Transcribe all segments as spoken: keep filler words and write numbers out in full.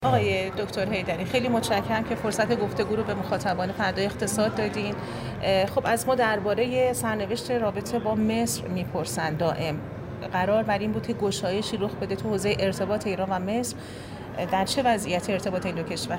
آقای دکتر حیدری، خیلی متشکرم که فرصت گفتگو رو به مخاطبان فردای اقتصاد دادین. خب از ما درباره سرنوشت رابطه با مصر میپرسن دائم. قرار بر این بود که گشایشی رخ بده تو حوزه ارتباط ایران و مصر. در چه وضعیت ارتباط این دو کشور؟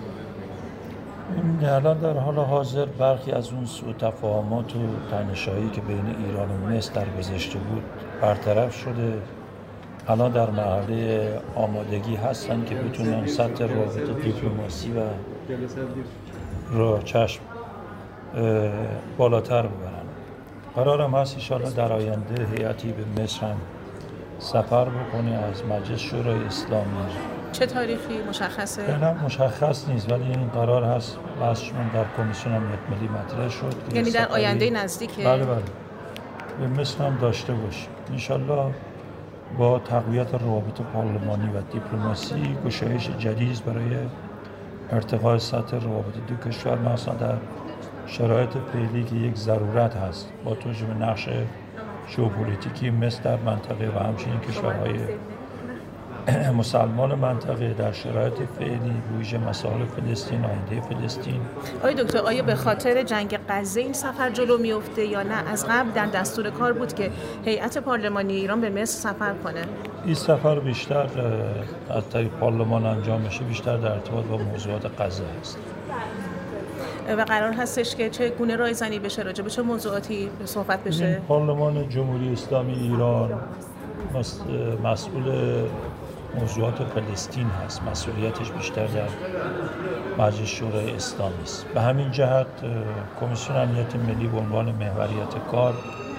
الان در حال حاضر برخی از اون سوء تفاهمات و تنش‌هایی که بین ایران و مصر در گذشته بود برطرف شده. الان در مرحله آمادگی هستن که بتونن سطح روابط دیپلماسی و را چشم بالاتر ببرن. قرارم هست ان شاءالله در آینده هیئتی به مصر هم سفر بکنه از مجلس شورای اسلامی. چه تاریخی مشخصه؟ نه مشخص نیست، ولی این قرار هست بحثشون در کمیسیون امنیت ملی مطرح شد. یعنی در آینده نزدیکه؟ بله بله. به مصر هم داشته باشیم. ان شاءالله با تقویت روابط پارلمانی و دیپلماسی گشایش جدید برای ارتقاء سطح روابط دو کشور، مثلا در شرایط فعلی که یک ضرورت هست با توجه به نقش ژئوپلیتیکی مصر در منطقه و همچنین کشورهای مسلمان منطقه در شرایط فعلی، ویژه مسائل فلسطین، آینده فلسطین. آقای دکتر، آیا به خاطر جنگ غزه این سفر جلو میفته یا نه از قبل در دستور کار بود که هیئت پارلمانی ایران به مصر سفر کنه؟ این سفر بیشتر از طریق پارلمان انجام میشه، بیشتر در ارتباط با موضوعات غزه است. و قرار هستش که چه گونه رایزنی بشه، راجع به چه موضوعاتی صحبت بشه؟ پارلمان جمهوری اسلامی ایران مسئول موضوعات فلسطین هست، مسئولیتش بیشتر در مجلس شورای اسلامی است. به همین جهت کمیسیون امنیت ملی به عنوان محوریت کار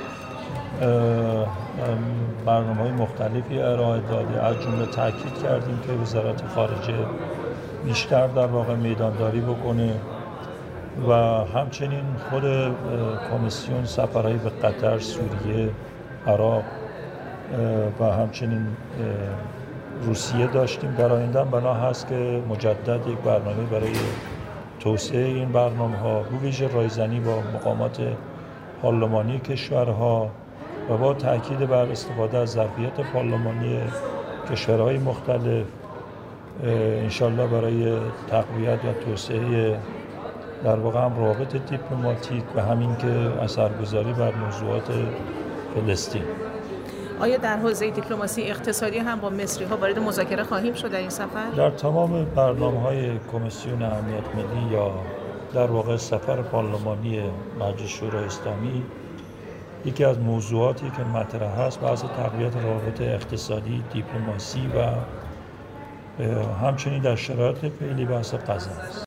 برنامه‌های مختلفی ارائه داده. از جمله تاکید کردیم که وزارت خارجه بیشتر در واقع میدانداری بکنه و همچنین خود کمیسیون سفرهایی به قطر، سوریه، عراق و همچنین روسیه داشتیم. در آینده بنا هست که مجدد یک برنامه برای توسعه این برنامه‌ها، به ویژه رایزنی با مقامات پارلمانی کشورها و با تاکید بر استفاده از ظرفیت پارلمانی کشورهای مختلف انشالله برای تقویت و توسعه در واقع هم روابط دیپلماتیک و همین که اثرگذاری بر موضوعات فلسطین. آیا در حوزه دیپلماسی اقتصادی هم با مصری‌ها وارد مذاکره خواهیم شد در این سفر؟ در تمام برنامه‌های کمیسیون امنیت ملی یا در واقع سفر پارلمانی مجلس شورای اسلامی، یکی از موضوعاتی که مطرح هست بحث تقویت روابط اقتصادی، دیپلماسی و همچنین در شرایط فعلی بحث غزه است.